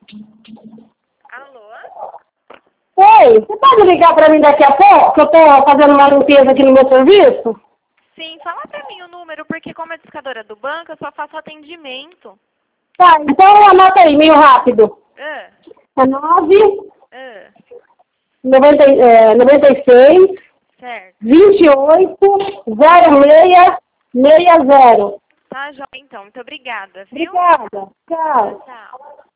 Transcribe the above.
Alô? Oi, você pode ligar para mim daqui a pouco, que eu estou fazendo uma limpeza aqui no meu serviço? Sim, fala pra mim o número, porque como é discadora do banco, eu só faço atendimento. Tá, então anota aí, meio rápido. Ah, É 9, ah, 96, certo. 28, 06, 60. Tá, joia então. Muito obrigada, viu? Obrigada. Tchau. Tchau.